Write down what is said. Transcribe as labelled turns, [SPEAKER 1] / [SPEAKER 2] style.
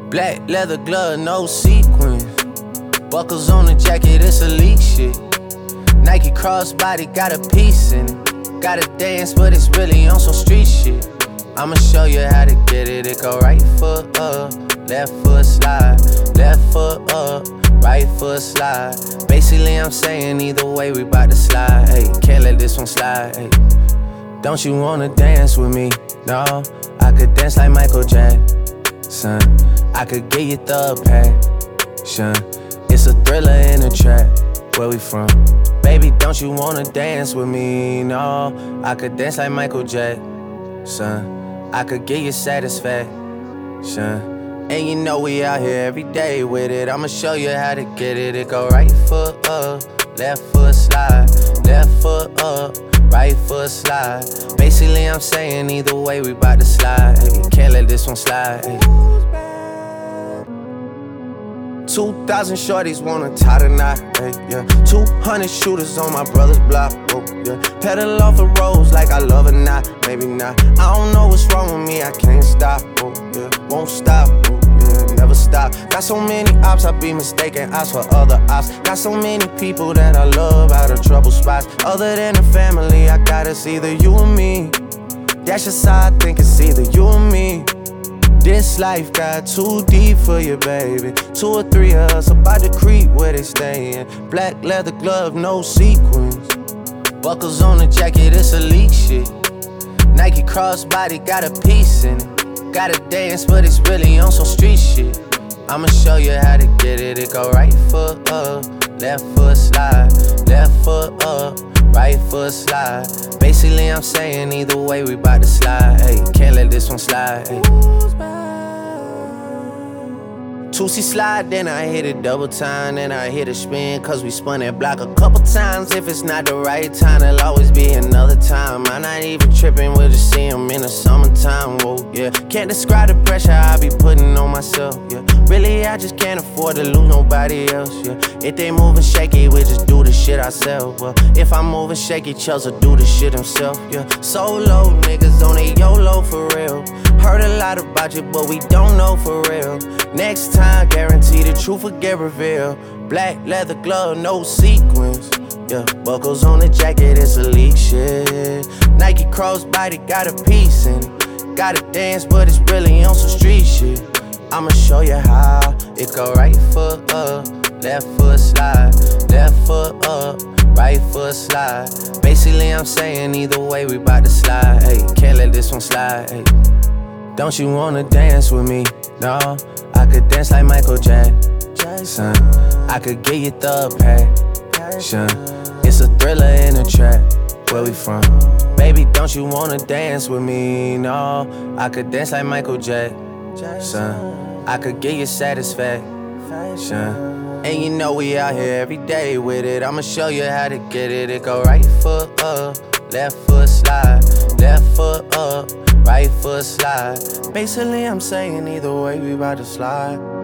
[SPEAKER 1] Black leather glove, no sequins. Buckles on the jacket, it's elite shit. Nike crossbody, got a piece in it. Gotta dance, but it's really on some street shit. I'ma show you how to get it. It go right foot up, left foot slide. Left foot up, right foot slide. Basically, I'm saying either way, we bout to slide. Hey, can't let this one slide. Hey. Don't you wanna dance with me? No, I could dance like Michael Jackson. I could get you the passion. It's a thriller in a trap. Where we from? Baby, don't you wanna dance with me? No, I could dance like Michael Jackson. I could get you satisfaction. And you know we out here every day with it. I'ma show you how to get it. It go right foot up, left foot slide. Left foot up, right foot slide. Basically, I'm saying either way, we bout to slide. Hey, can't let this one slide. Hey. 2,000 shorties wanna tie the knot, hey, yeah. 200 shooters on my brother's block, oh, yeah. Pedal off the roads like I love it, not, maybe not. I don't know what's wrong with me, I can't stop, oh, yeah. Won't stop, oh, yeah, never stop. Got so many ops, I be mistaken ops for other ops. Got so many people that I love out of trouble spots. Other than the family, I got it's either you or me. That's just how I think it's either you or me. This life got too deep for you, baby. 2 or 3 of us about to creep where they stayin'. Black leather glove, no sequins. Buckles on the jacket, it's elite shit. Nike crossbody, got a piece in it. Gotta dance, but it's really on some street shit. I'ma show you how to get it. It go right foot up, left foot slide. Left foot up, right foot slide. Basically, I'm saying either way, we bout to slide. Hey, can't let this one slide. Hey. 2C slide, then I hit it double time. Then I hit a spin, cause we spun that block a couple times. If it's not the right time, there'll always be another time. I'm not even tripping, we'll just see him in the summertime. Whoa, yeah. Can't describe the pressure I be putting on myself, yeah. Really, I just can't afford to lose nobody else, yeah. If they moving shaky, we just do the shit ourselves. Well, if I'm moving shaky, Chelsea do the shit himself, yeah. Solo niggas on a YOLO for real. Heard a lot about you, but we don't know for real. Next time, guarantee the truth will get revealed. Black leather glove, no sequins. Yeah, buckles on the jacket, it's elite shit. Nike crossbody, got a piece in it. Gotta dance, but it's really on some street shit. I'ma show you how. It go right foot up, left foot slide. Left foot up, right foot slide. Basically, I'm saying either way, we bout to slide. Hey, can't let this one slide. Hey. Don't you wanna dance with me? No, I could dance like Michael Jackson. I could get you the passion. It's a thriller in a trap. Where we from? Baby, don't you wanna dance with me? No, I could dance like Michael Jackson. I could get you satisfaction. And you know we out here every day with it. I'ma show you how to get it. It go right foot up, left foot slide. Left foot up, right foot slide. Basically, I'm saying either way, we bout to slide.